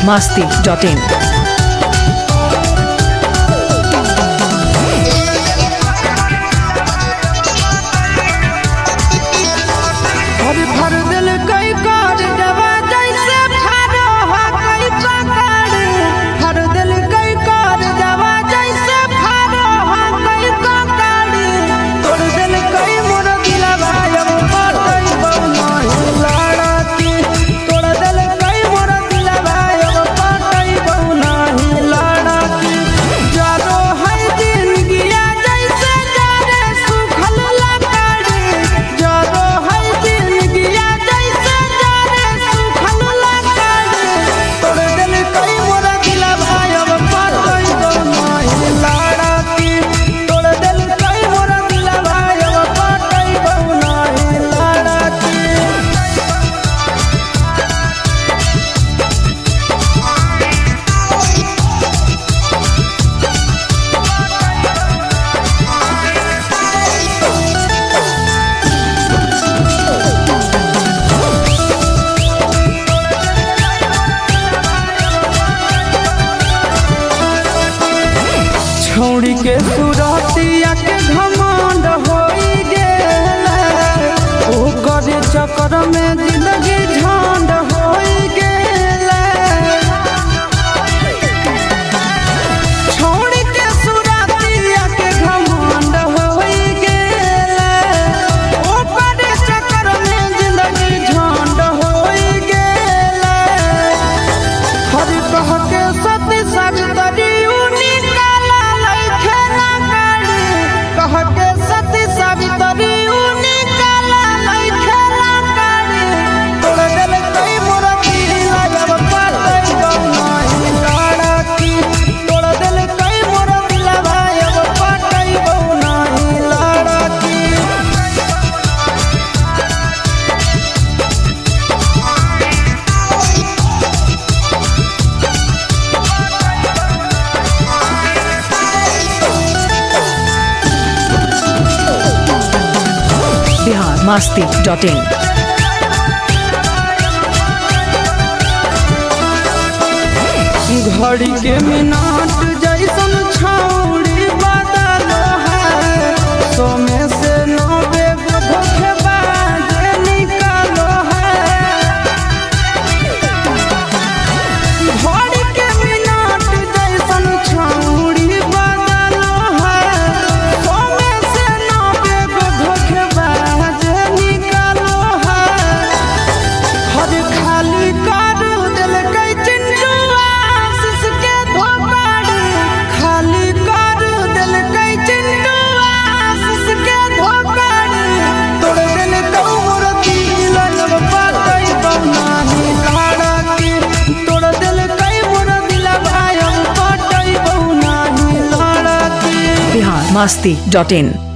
biharmasti.in। छौड़ी के सुरतिया के घमंड होई गेले, ओकर चक्कर में जिंदगी झंड होई गेले। छौड़ी के सुरतिया के घमंड होई गेले, ओकर चक्कर में जिंदगी झंड होई गेले। हर कह के सती सावित्री biharmasti.in। घड़ी के मिनट जैसन छौड़ी बदलो है, 100 में से 90 धोखेबाज निकालो है। घड़ी के मिनट जैसन छौड़ी बदलो है, 100 में से 90 धोखेबाज निकालो है। हर खाली कर दिल कई चिंटू biharmasti.in।